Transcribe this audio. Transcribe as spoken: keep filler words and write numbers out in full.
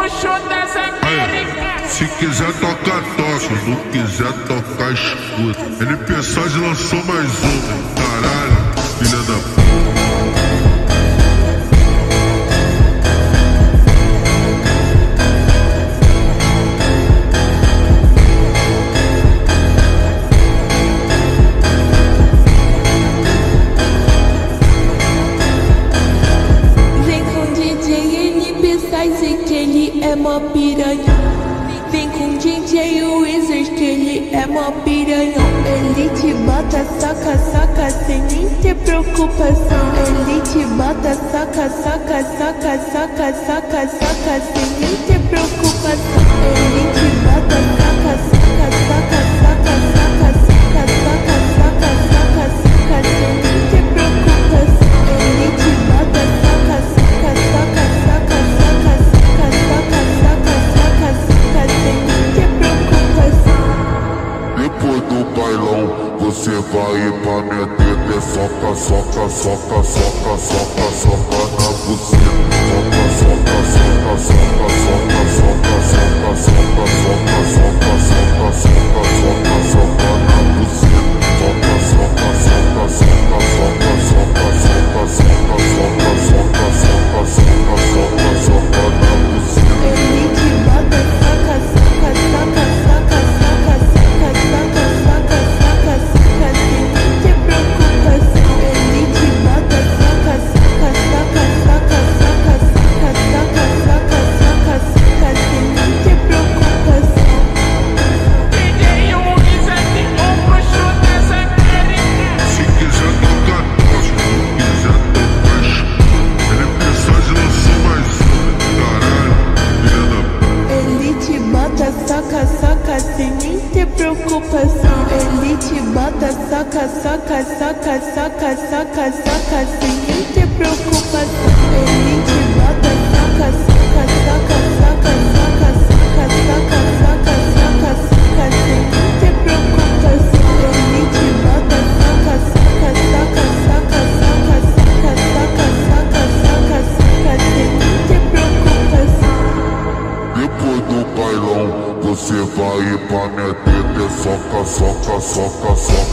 bruxo das Américas. Se quiser tocar, toca, se não quiser tocar, escuta. N P Sage lançou mais uma, caralho, filha da puta. Que ele é mó piranha. Vem com o D J Wizard que ele é mó piranha. Ele te bota, saca, saca, sem nem ter preocupação. Ele te bota, saca, saca, saca, saca, saca, saca, sem nem ter preocupação. Ele te bota, saca, saca, saca, saca, saca, saca, saca, saca, saca, saca, sem nem ter preocupação. Ele te bota, saca, saca, saca, saca, depois do bailão, você vai pra minha teta. Soca, soca, soca, soca, soca, soca na buceta. Soca, soca, soca, soca, soca, soca, soca, soca, soca, soca, soca, soca, soca na buceta. Soca, soca, soca, soca, soca, soca, soca, soca, soca, soca, soca, soca, soca, soca na buceta. Ele te bota, saca, saca, saca, saca, saca, saca, saca, saca, saca, saca, sem nem ter preocupação. Ele te bota, saca, saca, saca, saca, saca, saca, saca, saca, saca, saca, sem nem ter preocupação. D J Wizard, o bruxo das Américas. Se quiser tocar, toca, se não quiser tocar, escuta. N P Sage lançou mais uma, caralho, filha da puta. Ele te bota, saca, saca, sem nem ter preocupação. Ele te bota, saca, saca, saca, saca, saca, saca, sem nem ter preocupação. Ele te bota, saca, saca, saca, saca, saca, saca, saca, saca, saca, saca, sem nem ter preocupação. Ele te bota, saca, saca, saca, saca, saca, saca, saca, saca, saca, saca, sem nem ter preocupação. Depois do bailão, você vai pra minha teta. Soca, soca, soca, soca.